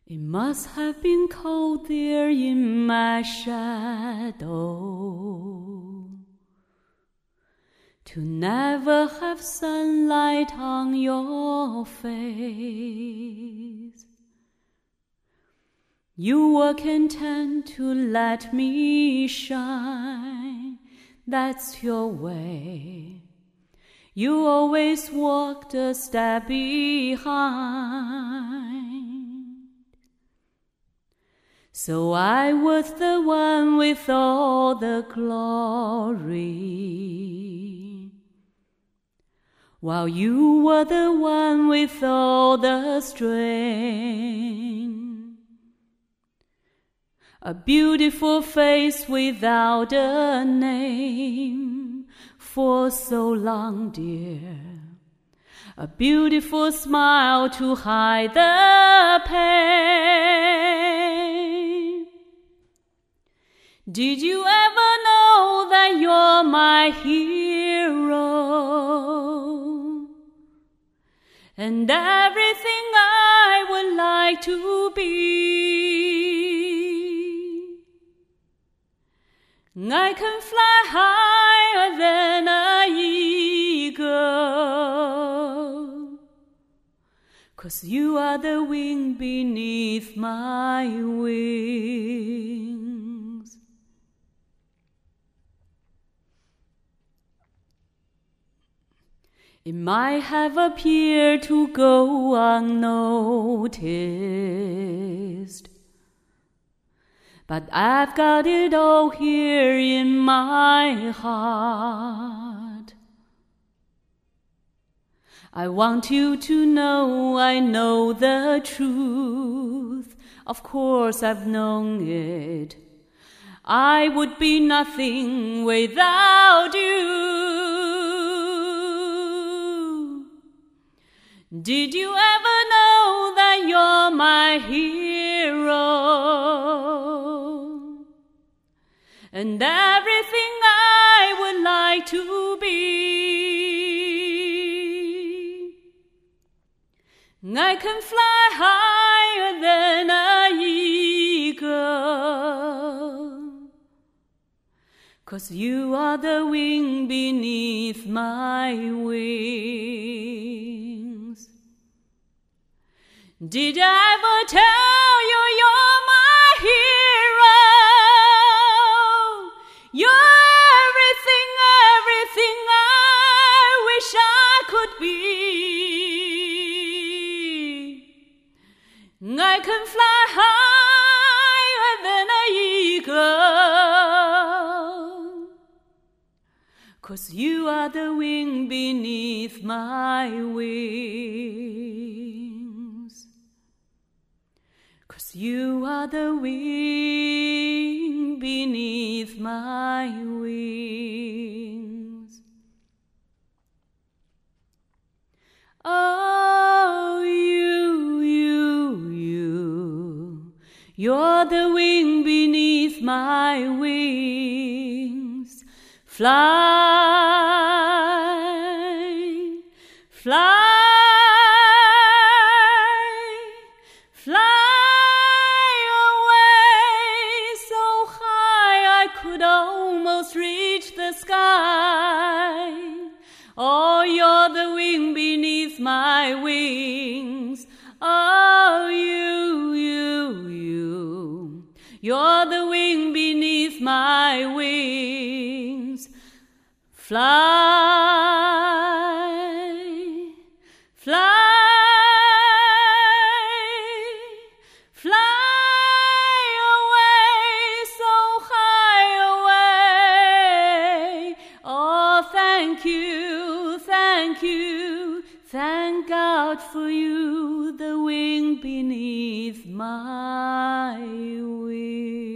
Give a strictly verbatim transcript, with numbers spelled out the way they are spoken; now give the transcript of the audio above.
It must have been cold there in my shadow to never have sunlight on your face. You were content to let me shine, that's your way. You always walked a step behind. So I was the one with all the glory, while you were the one with all the strength. A beautiful face without a name for so long, dear. A beautiful smile to hide the pain. Did you ever know that you're my hero and everything I would like to be? I can fly higher than an eagle, 'cause you are the wind beneath my wings. It might have appeared to go unnoticed, but I've got it all here in my heart. I want you to know I know the truth. Of course I've known it. I would be nothing without you. Did you ever know that you're my hero and everything I would like to be? I can fly higher than an eagle, 'cause you are the wind beneath my wings. Did I ever tell you you're my hero? You're everything, everything I wish I could be. I can fly higher than an eagle, 'cause you are the wind beneath my wings. 'Cause you are the wind beneath my wings. Oh, you, you, you, you're the wind beneath my wings. Fly, fly, fly away so high I could almost reach the sky. Oh, you're the wind beneath my wings. Oh, you, you, you, you're the wind beneath my wings. Fly, fly, fly away so high away. Oh, thank you, thank you, thank God for you, the wind beneath my wings.